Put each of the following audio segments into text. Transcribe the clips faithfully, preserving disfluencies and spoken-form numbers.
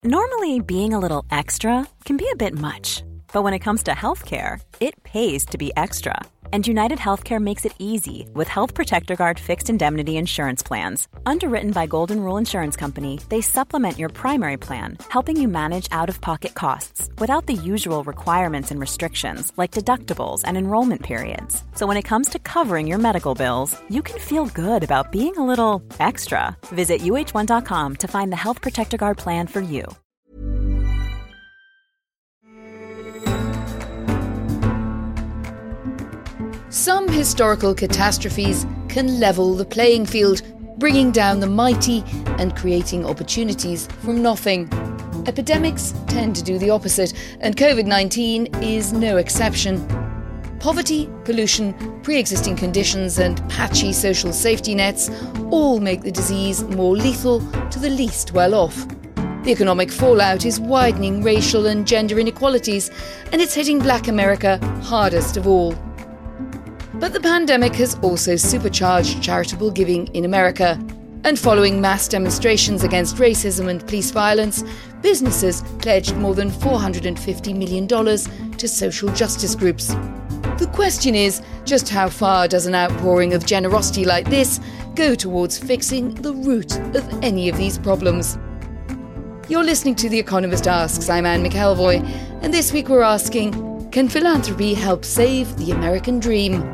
Normally, being a little extra can be a bit much, but when it comes to healthcare, it pays to be extra. And United Healthcare makes it easy with Health Protector Guard fixed indemnity insurance plans. Underwritten by Golden Rule Insurance Company, they supplement your primary plan, helping you manage out-of-pocket costs without the usual requirements and restrictions like deductibles and enrollment periods. So when it comes to covering your medical bills, you can feel good about being a little extra. Visit U H one dot com to find the Health Protector Guard plan for you. Some historical catastrophes can level the playing field, bringing down the mighty and creating opportunities from nothing. Epidemics tend to do the opposite, and covid nineteen is no exception. Poverty, pollution, pre-existing conditions and patchy social safety nets all make the disease more lethal to the least well-off. The economic fallout is widening racial and gender inequalities, and it's hitting Black America hardest of all. But the pandemic has also supercharged charitable giving in America. And following mass demonstrations against racism and police violence, businesses pledged more than four hundred fifty million dollars to social justice groups. The question is, just how far does an outpouring of generosity like this go towards fixing the root of any of these problems? You're listening to The Economist Asks. I'm Anne McElvoy, and this week we're asking, can philanthropy help save the American dream?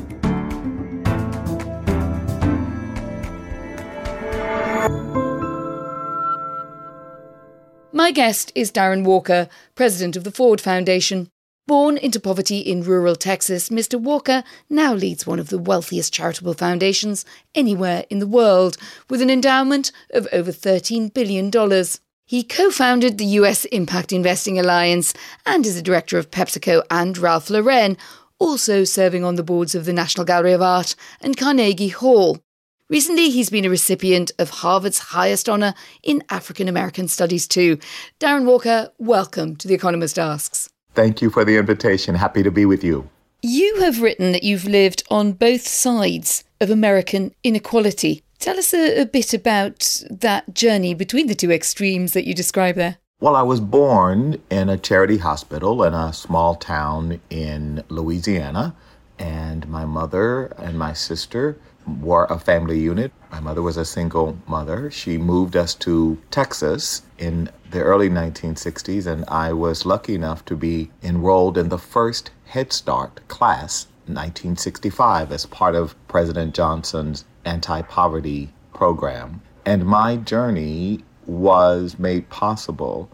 My guest is Darren Walker, president of the Ford Foundation. Born into poverty in rural Texas, Mister Walker now leads one of the wealthiest charitable foundations anywhere in the world, with an endowment of over thirteen billion dollars. He co-founded the U S Impact Investing Alliance and is a director of PepsiCo and Ralph Lauren, also serving on the boards of the National Gallery of Art and Carnegie Hall. Recently, he's been a recipient of Harvard's highest honour in African American Studies too. Darren Walker, welcome to The Economist Asks. Thank you for the invitation. Happy to be with you. You have written that you've lived on both sides of American inequality. Tell us a, a bit about that journey between the two extremes that you describe there. Well, I was born in a charity hospital in a small town in Louisiana, and my mother and my sister were a family unit. My mother was a single mother. She moved us to Texas in the early nineteen sixties, and I was lucky enough to be enrolled in the first Head Start class in nineteen sixty-five as part of President Johnson's anti-poverty program. And my journey was made possible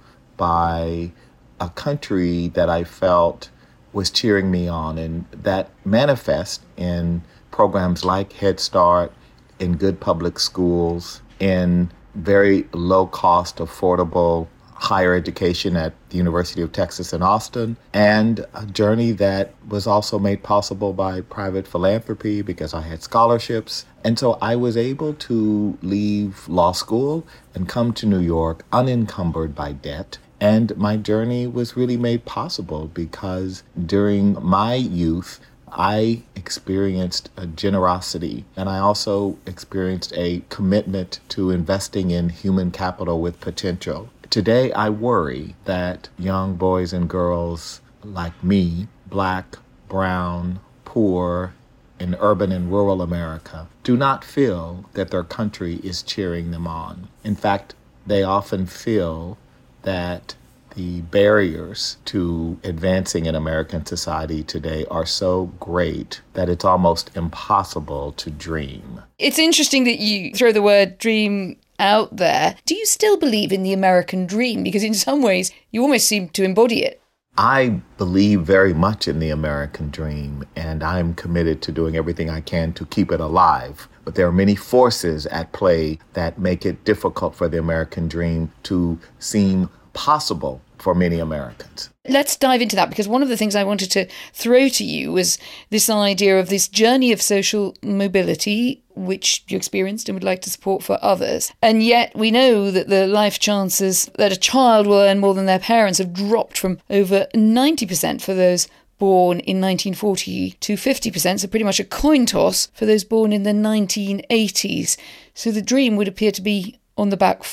by a country that I felt was cheering me on, and that manifests in programs like Head Start, in good public schools, in very low-cost, affordable higher education at the University of Texas in Austin, and a journey that was also made possible by private philanthropy because I had scholarships. And so I was able to leave law school and come to New York unencumbered by debt. And my journey was really made possible because during my youth, I experienced a generosity, and I also experienced a commitment to investing in human capital with potential. Today, I worry that young boys and girls like me, Black, brown, poor, in urban and rural America, do not feel that their country is cheering them on. In fact, they often feel that the barriers to advancing in American society today are so great that it's almost impossible to dream. It's interesting that you throw the word dream out there. Do you still believe in the American dream? Because in some ways, you almost seem to embody it. I believe very much in the American dream, and I'm committed to doing everything I can to keep it alive. But there are many forces at play that make it difficult for the American dream to seem possible for many Americans. Let's dive into that, because one of the things I wanted to throw to you was this idea of this journey of social mobility, which you experienced and would like to support for others. And yet we know that the life chances that a child will earn more than their parents have dropped from over ninety percent for those born in nineteen forty to fifty percent, so pretty much a coin toss for those born in the nineteen eighties. So the dream would appear to be on the back foot.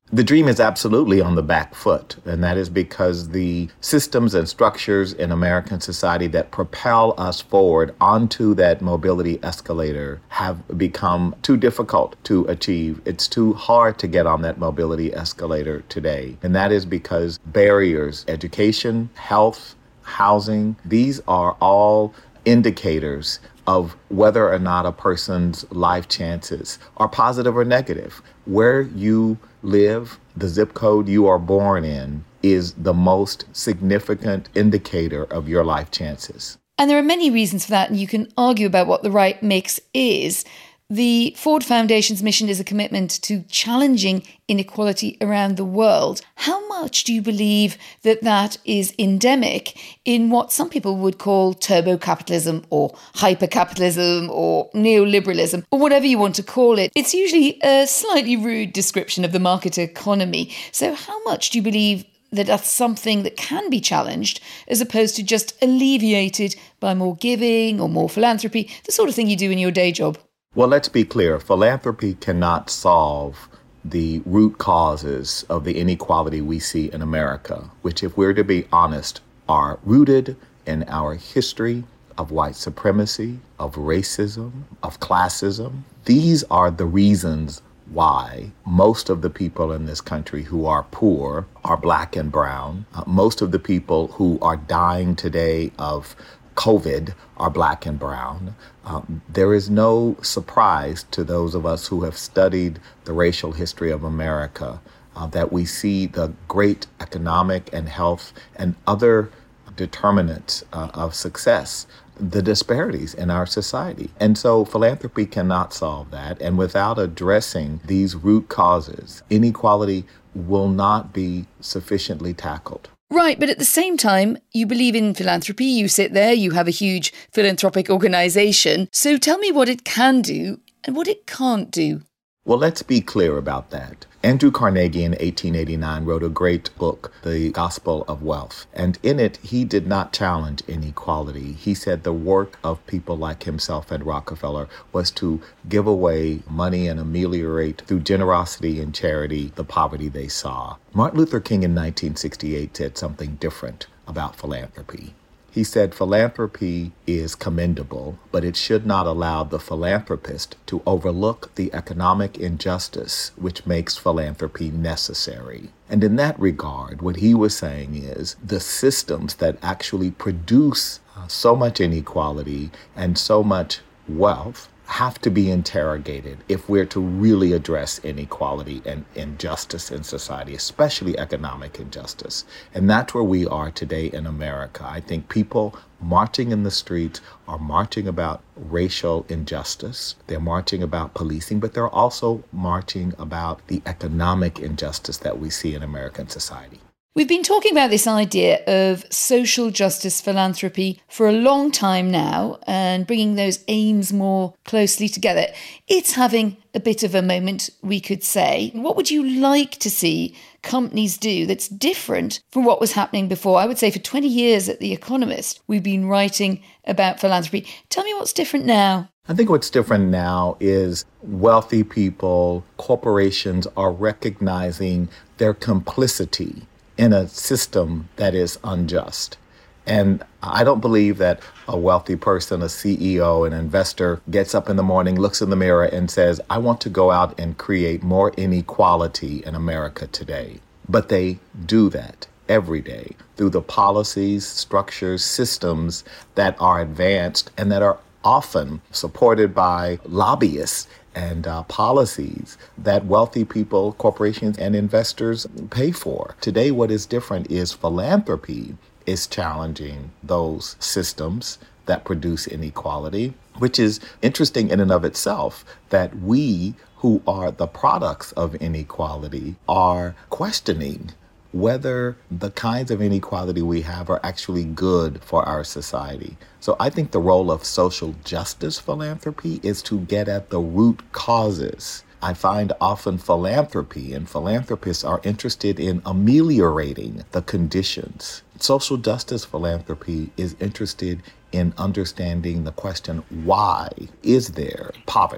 The dream is absolutely on the back foot, and that is because the systems and structures in American society that propel us forward onto that mobility escalator have become too difficult to achieve. It's too hard to get on that mobility escalator today, and that is because barriers, education, health, housing, these are all indicators of whether or not a person's life chances are positive or negative. Where you live, the zip code you are born in, is the most significant indicator of your life chances. And there are many reasons for that, and you can argue about what the right mix is. The Ford Foundation's mission is a commitment to challenging inequality around the world. How much do you believe that that is endemic in what some people would call turbo-capitalism or hyper-capitalism or neoliberalism or whatever you want to call it? It's usually a slightly rude description of the market economy. So how much do you believe that that's something that can be challenged as opposed to just alleviated by more giving or more philanthropy, the sort of thing you do in your day job? Well, let's be clear. Philanthropy cannot solve the root causes of the inequality we see in America, which, if we're to be honest, are rooted in our history of white supremacy, of racism, of classism. These are the reasons why most of the people in this country who are poor are black and brown. Uh, most of the people who are dying today of COVID are black and brown. Um, there is no surprise to those of us who have studied the racial history of America uh, that we see the great economic and health and other determinants uh, of success, the disparities in our society. And so philanthropy cannot solve that. And without addressing these root causes, inequality will not be sufficiently tackled. Right, but at the same time, you believe in philanthropy, you sit there, you have a huge philanthropic organisation. So tell me what it can do and what it can't do. Well, let's be clear about that. Andrew Carnegie in eighteen eighty-nine wrote a great book, The Gospel of Wealth. And in it, he did not challenge inequality. He said the work of people like himself and Rockefeller was to give away money and ameliorate through generosity and charity the poverty they saw. Martin Luther King in nineteen sixty-eight said something different about philanthropy. He said philanthropy is commendable, but it should not allow the philanthropist to overlook the economic injustice which makes philanthropy necessary. And in that regard, what he was saying is the systems that actually produce uh, so much inequality and so much wealth have to be interrogated if we're to really address inequality and injustice in society, especially economic injustice. And that's where we are today in America. I think people marching in the streets are marching about racial injustice. They're marching about policing, but they're also marching about the economic injustice that we see in American society. We've been talking about this idea of social justice philanthropy for a long time now and bringing those aims more closely together. It's having a bit of a moment, we could say. What would you like to see companies do that's different from what was happening before? I would say for twenty years at The Economist, we've been writing about philanthropy. Tell me what's different now. I think what's different now is wealthy people, corporations are recognizing their complicity in a system that is unjust. And I don't believe that a wealthy person, a C E O, an investor gets up in the morning, looks in the mirror and says, I want to go out and create more inequality in America today. But they do that every day through the policies, structures, systems that are advanced and that are often supported by lobbyists and uh, policies that wealthy people, corporations, and investors pay for. Today, what is different is philanthropy is challenging those systems that produce inequality, which is interesting in and of itself, that we who are the products of inequality are questioning whether the kinds of inequality we have are actually good for our society. So I think the role of social justice philanthropy is to get at the root causes. I find often philanthropy and philanthropists are interested in ameliorating the conditions. Social justice philanthropy is interested in understanding the question, why is there poverty?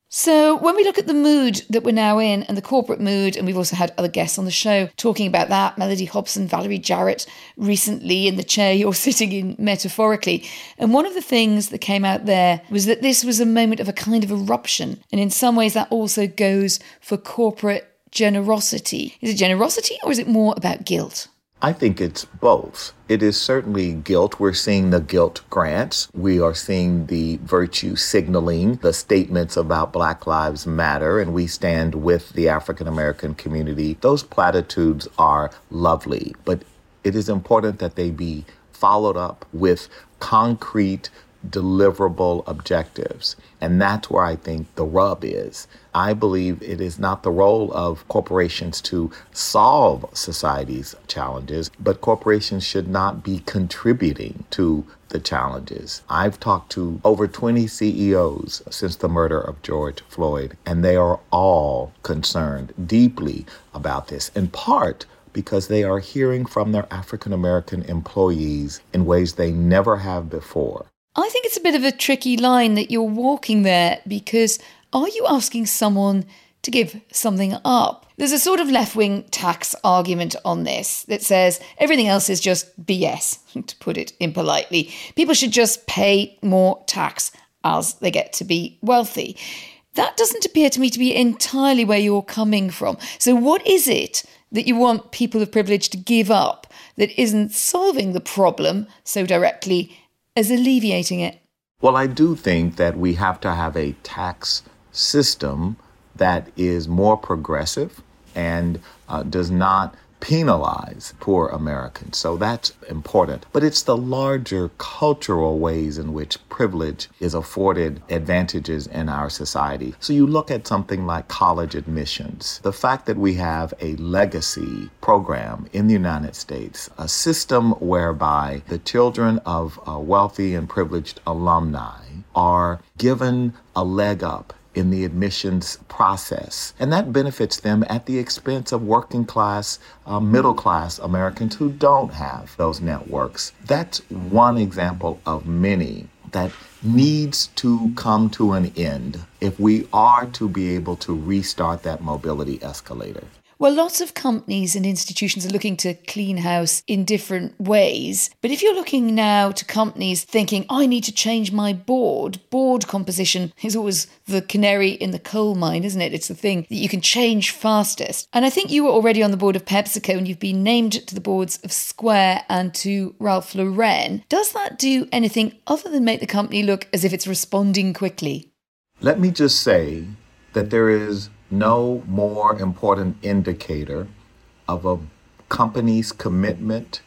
So when we look at the mood that we're now in and the corporate mood, and we've also had other guests on the show talking about that, Melody Hobson, Valerie Jarrett recently in the chair you're sitting in metaphorically. And one of the things that came out there was that this was a moment of a kind of eruption. And in some ways that also goes for corporate generosity. Is it generosity or is it more about guilt? I think it's both. It is certainly guilt. We're seeing the guilt grants. We are seeing the virtue signaling, the statements about Black Lives Matter, and we stand with the African American community. Those platitudes are lovely, but it is important that they be followed up with concrete, deliverable objectives. And that's where I think the rub is. I believe it is not the role of corporations to solve society's challenges, but corporations should not be contributing to the challenges. I've talked to over twenty C E Os since the murder of George Floyd, and they are all concerned deeply about this, in part because they are hearing from their African American employees in ways they never have before. I think it's a bit of a tricky line that you're walking there, because are you asking someone to give something up? There's a sort of left-wing tax argument on this that says everything else is just B S, to put it impolitely. People should just pay more tax as they get to be wealthy. That doesn't appear to me to be entirely where you're coming from. So what is it that you want people of privilege to give up that isn't solving the problem so directly as alleviating it? Well, I do think that we have to have a tax system that is more progressive and uh, does not penalize poor Americans. So that's important. But it's the larger cultural ways in which privilege is afforded advantages in our society. So you look at something like college admissions. The fact that we have a legacy program in the United States, a system whereby the children of uh, wealthy and privileged alumni are given a leg up in the admissions process. And that benefits them at the expense of working class, uh, middle class Americans who don't have those networks. That's one example of many that needs to come to an end if we are to be able to restart that mobility escalator. Well, lots of companies and institutions are looking to clean house in different ways. But if you're looking now to companies thinking, I need to change my board, board composition is always the canary in the coal mine, isn't it? It's the thing that you can change fastest. And I think you were already on the board of PepsiCo and you've been named to the boards of Square and to Ralph Lauren. Does that do anything other than make the company look as if it's responding quickly? Let me just say that there is no more important indicator of a company's commitment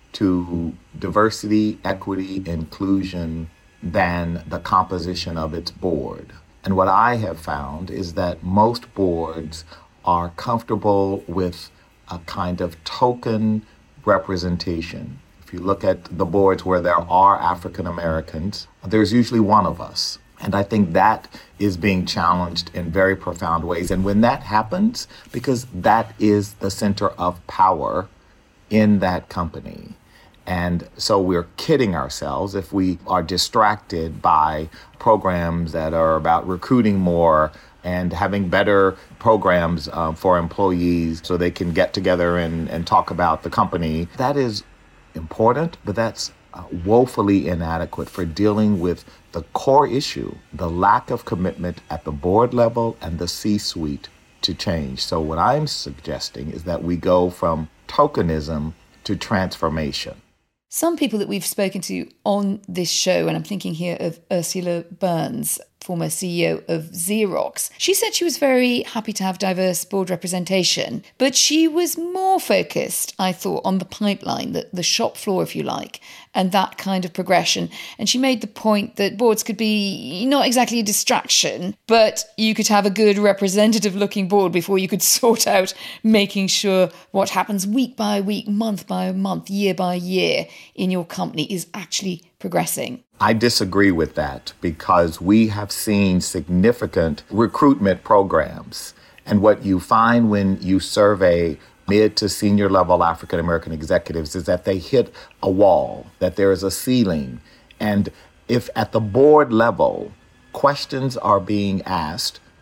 to diversity, equity, inclusion than the composition of its board. And what I have found is that most boards are comfortable with a kind of token representation. If you look at the boards where there are African Americans, there's usually one of us. And I think that is being challenged in very profound ways. And when that happens, because that is the center of power in that company. And so we're kidding ourselves if we are distracted by programs that are about recruiting more and having better programs uh, for employees so they can get together and, and talk about the company. That is important, but that's uh, woefully inadequate for dealing with the core issue, the lack of commitment at the board level and the C-suite to change. So what I'm suggesting is that we go from tokenism to transformation. Some people that we've spoken to on this show, and I'm thinking here of Ursula Burns, former C E O of Xerox, she said she was very happy to have diverse board representation, but she was more focused, I thought, on the pipeline, the, the shop floor, if you like, and that kind of progression. And she made the point that boards could be not exactly a distraction, but you could have a good representative-looking board before you could sort out making sure what happens week by week, month by month, year by year in your company is actually progressing. I disagree with that because we have seen significant recruitment programs. And what you find when you survey mid to senior level African American executives is that they hit a wall, that there is a ceiling. And if at the board level questions are being asked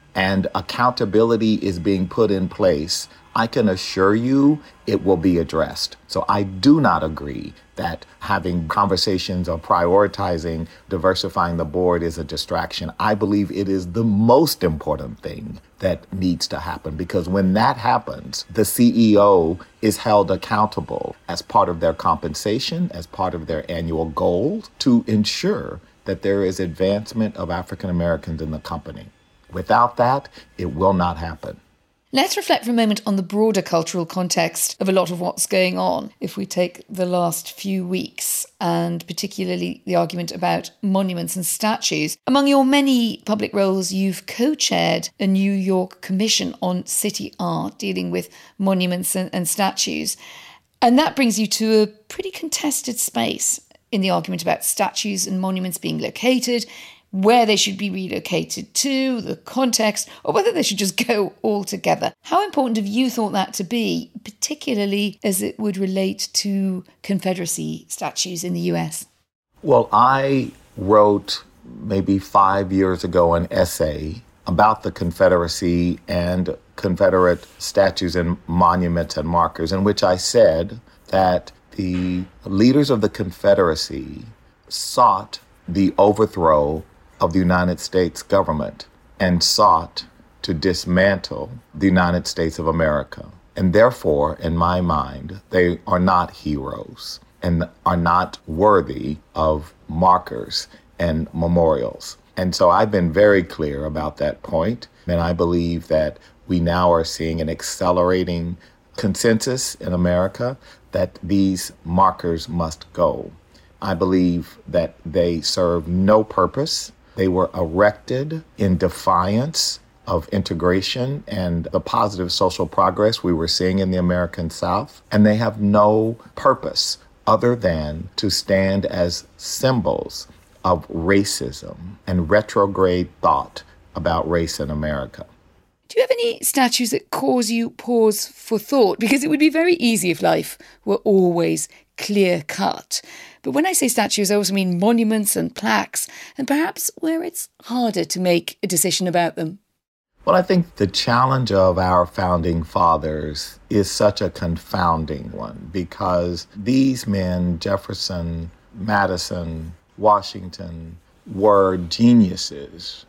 and accountability is being put in place, I can assure you it will be addressed. So I do not agree that having conversations or prioritizing diversifying the board is a distraction. I believe it is the most important thing that needs to happen, because when that happens, the C E O is held accountable as part of their compensation, as part of their annual goals, to ensure that there is advancement of African Americans in the company. Without that, it will not happen. Let's reflect for a moment on the broader cultural context of a lot of what's going on. If we take the last few weeks, and particularly the argument about monuments and statues, among your many public roles, you've co-chaired a New York commission on city art dealing with monuments and, and statues. And that brings you to a pretty contested space in the argument about statues and monuments being located, where they should be relocated to, the context, or whether they should just go all together. How important have you thought that to be, particularly as it would relate to Confederacy statues in the U S? Well, I wrote maybe five years ago an essay about the Confederacy and Confederate statues and monuments and markers, in which I said that the leaders of the Confederacy sought the overthrow of the United States government and sought to dismantle the United States of America. And therefore, in my mind, they are not heroes and are not worthy of markers and memorials. And so I've been very clear about that point. And I believe that we now are seeing an accelerating consensus in America that these markers must go. I believe that they serve no purpose. They were erected in defiance of integration and the positive social progress we were seeing in the American South. And they have no purpose other than to stand as symbols of racism and retrograde thought about race in America. Do you have any statues that cause you pause for thought? Because it would be very easy if life were always clear cut. But when I say statues, I also mean monuments and plaques, and perhaps where it's harder to make a decision about them. Well, I think the challenge of our founding fathers is such a confounding one, because these men, Jefferson, Madison, Washington, were geniuses.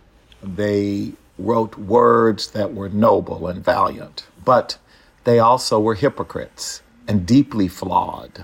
They wrote words that were noble and valiant, but they also were hypocrites and deeply flawed.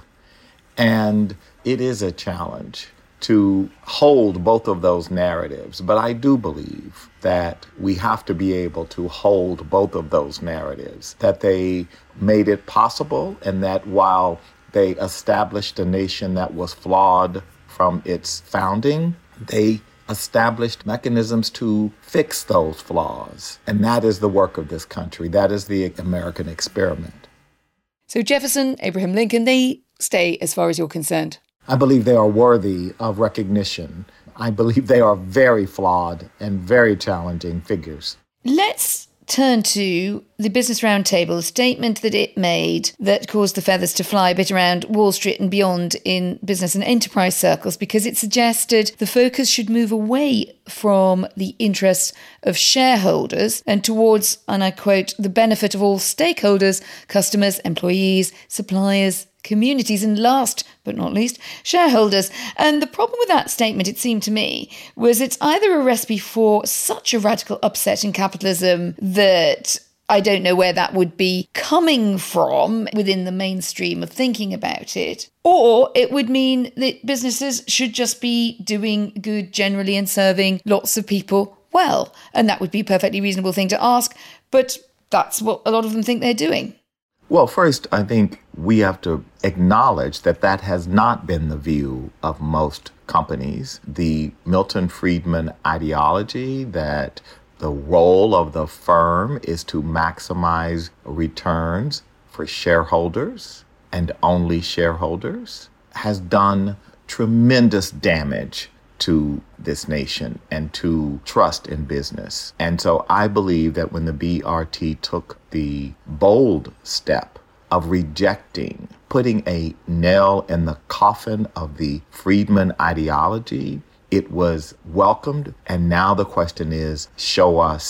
And it is a challenge to hold both of those narratives. But I do believe that we have to be able to hold both of those narratives, that they made it possible, and that while they established a nation that was flawed from its founding, they established mechanisms to fix those flaws. And that is the work of this country. That is the American experiment. So Jefferson, Abraham Lincoln, they stay as far as you're concerned? I believe they are worthy of recognition. I believe they are very flawed and very challenging figures. Let's turn to the Business Roundtable, a statement that it made that caused the feathers to fly a bit around Wall Street and beyond in business and enterprise circles, because it suggested the focus should move away from the interests of shareholders and towards, and I quote, the benefit of all stakeholders, customers, employees, suppliers, communities, and last but not least, shareholders. And the problem with that statement, it seemed to me, was it's either a recipe for such a radical upset in capitalism that I don't know where that would be coming from within the mainstream of thinking about it, or it would mean that businesses should just be doing good generally and serving lots of people well. And that would be a perfectly reasonable thing to ask, but that's what a lot of them think they're doing. Well, first, I think we have to acknowledge that that has not been the view of most companies. The Milton Friedman ideology that the role of the firm is to maximize returns for shareholders and only shareholders has done tremendous damage to this nation and to trust in business. And so I believe that when the B R T took the bold step of rejecting, putting a nail in the coffin of the Friedman ideology, it was welcomed. And now the question is, show us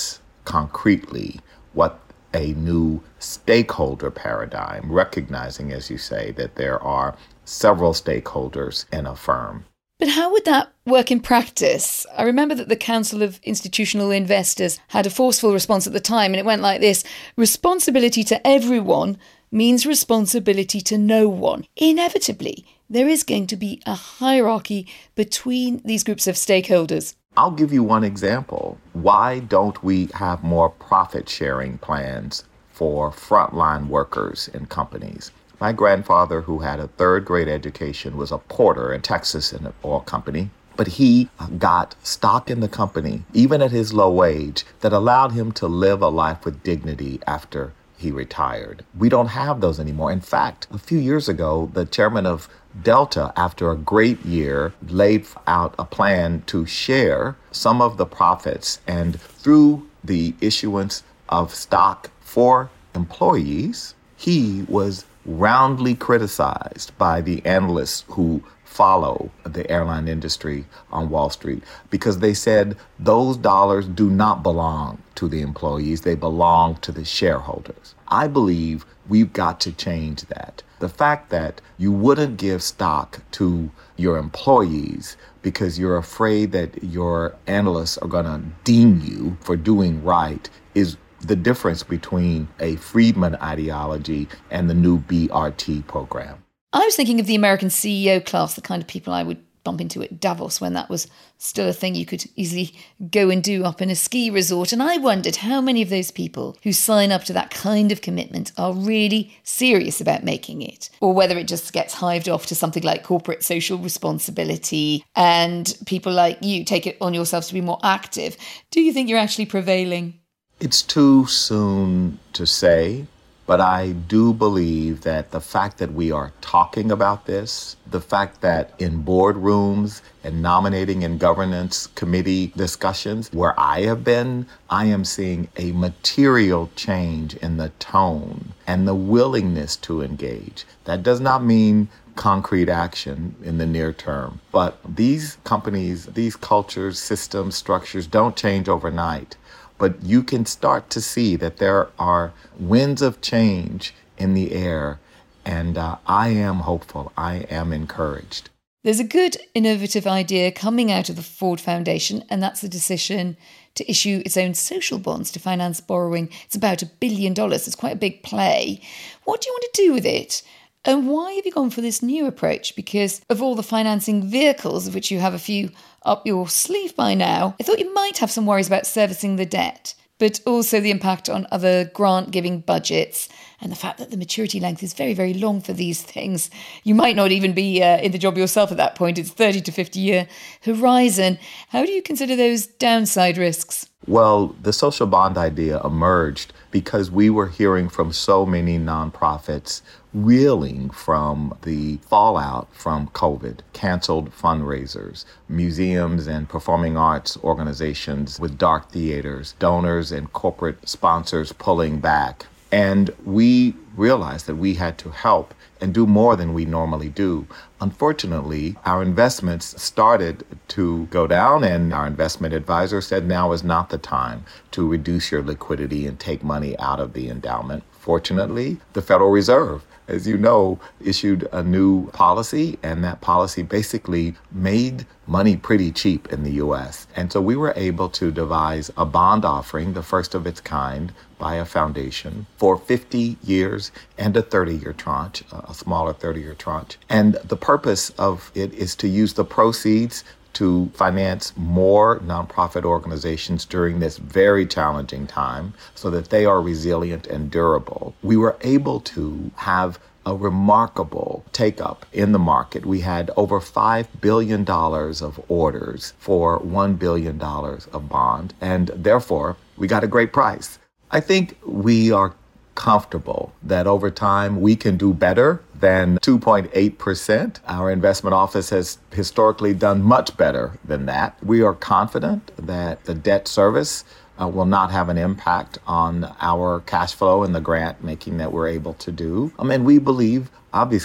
concretely what a new stakeholder paradigm, recognizing, as you say, that there are several stakeholders in a firm. But how would that work in practice? I remember that the Council of Institutional Investors had a forceful response at the time, and it went like this: responsibility to everyone means responsibility to no one. Inevitably, there is going to be a hierarchy between these groups of stakeholders. I'll give you one example. Why don't we have more profit-sharing plans for frontline workers in companies? My grandfather, who had a third grade education, was a porter in Texas in an oil company. But he got stock in the company, even at his low age, that allowed him to live a life with dignity after he retired. We don't have those anymore. In fact, a few years ago, the chairman of Delta, after a great year, laid out a plan to share some of the profits. And through the issuance of stock for employees, he was roundly criticized by the analysts who follow the airline industry on Wall Street, because they said those dollars do not belong to the employees, they belong to the shareholders. I believe we've got to change that. The fact that you wouldn't give stock to your employees because you're afraid that your analysts are going to ding you for doing right is the difference between a Friedman ideology and the new B R T program. I was thinking of the American C E O class, the kind of people I would bump into at Davos when that was still a thing you could easily go and do up in a ski resort. And I wondered how many of those people who sign up to that kind of commitment are really serious about making it, or whether it just gets hived off to something like corporate social responsibility and people like you take it on yourselves to be more active. Do you think you're actually prevailing? It's too soon to say. But I do believe that the fact that we are talking about this, the fact that in boardrooms and nominating and governance committee discussions where I have been, I am seeing a material change in the tone and the willingness to engage. That does not mean concrete action in the near term. But these companies, these cultures, systems, structures don't change overnight. But you can start to see that there are winds of change in the air, and uh, I am hopeful. I am encouraged. There's a good innovative idea coming out of the Ford Foundation, and that's the decision to issue its own social bonds to finance borrowing. It's about a billion dollars. It's quite a big play. What do you want to do with it? And why have you gone for this new approach? Because of all the financing vehicles, of which you have a few up your sleeve by now, I thought you might have some worries about servicing the debt, but also the impact on other grant-giving budgets and the fact that the maturity length is very, very long for these things. You might not even be uh, in the job yourself at that point. It's thirty to fifty year horizon. How do you consider those downside risks? Well, the social bond idea emerged because we were hearing from so many nonprofits reeling from the fallout from COVID, canceled fundraisers, museums and performing arts organizations with dark theaters, donors and corporate sponsors pulling back. And we realized that we had to help and do more than we normally do. Unfortunately, our investments started to go down, and our investment advisor said now is not the time to reduce your liquidity and take money out of the endowment. Fortunately, the Federal Reserve, as you know, issued a new policy, and that policy basically made money pretty cheap in the U S. And so we were able to devise a bond offering, the first of its kind, by a foundation for fifty years and a thirty-year tranche, a smaller thirty-year tranche. And the purpose of it is to use the proceeds to finance more nonprofit organizations during this very challenging time so that they are resilient and durable. We were able to have a remarkable take-up in the market. We had over five billion dollars of orders for one billion dollars of bond, and therefore we got a great price. I think we are comfortable that over time we can do better than two point eight percent. Our investment office has historically done much better than that. We are confident that the debt service uh, will not have an impact on our cash flow and the grant making that we're able to do. Um, and we believe, obviously,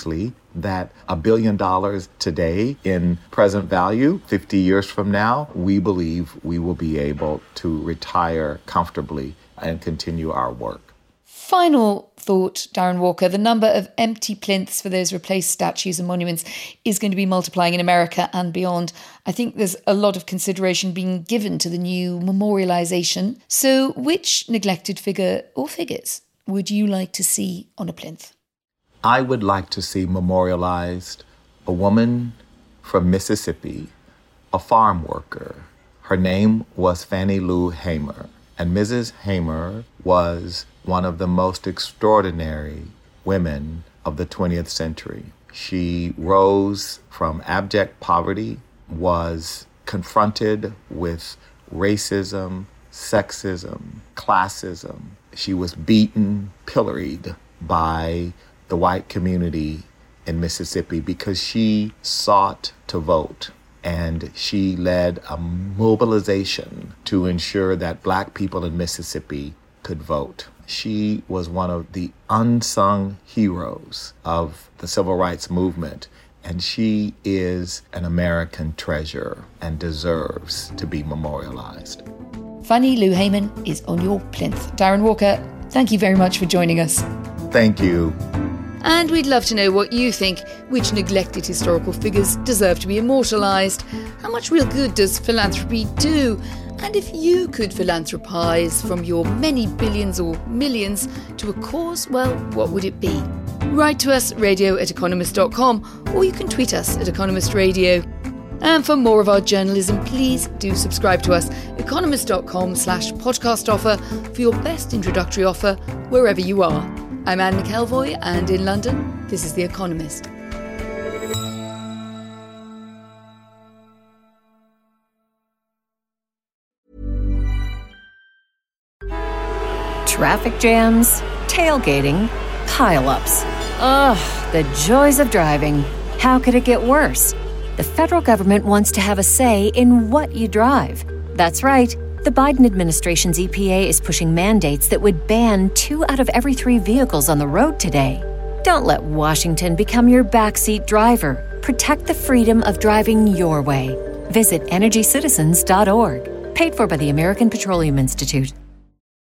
that a billion dollars today in present value, fifty years from now, we believe we will be able to retire comfortably and continue our work. Final thought, Darren Walker, the number of empty plinths for those replaced statues and monuments is going to be multiplying in America and beyond. I think there's a lot of consideration being given to the new memorialisation. So which neglected figure or figures would you like to see on a plinth? I would like to see memorialized a woman from Mississippi, a farm worker. Her name was Fannie Lou Hamer, and Missus Hamer was one of the most extraordinary women of the twentieth century. She rose from abject poverty, was confronted with racism, sexism, classism. She was beaten, pilloried by the white community in Mississippi because she sought to vote. And she led a mobilization to ensure that Black people in Mississippi could vote. She was one of the unsung heroes of the civil rights movement, and she is an American treasure and deserves to be memorialized. Fannie Lou Hamer is on your plinth. Darren Walker, thank you very much for joining us. Thank you. And we'd love to know what you think. Which neglected historical figures deserve to be immortalised? How much real good does philanthropy do? And if you could philanthropise from your many billions or millions to a cause, well, what would it be? Write to us, radio at economist dot com, or you can tweet us at Economist Radio. And for more of our journalism, please do subscribe to us, economist.com slash podcast offer for your best introductory offer wherever you are. I'm Anne McElvoy, and in London, this is The Economist. Traffic jams, tailgating, pile-ups. Ugh, the joys of driving. How could it get worse? The federal government wants to have a say in what you drive. That's right. The Biden administration's E P A is pushing mandates that would ban two out of every three vehicles on the road today. Don't let Washington become your backseat driver. Protect the freedom of driving your way. Visit energy citizens dot org. Paid for by the American Petroleum Institute.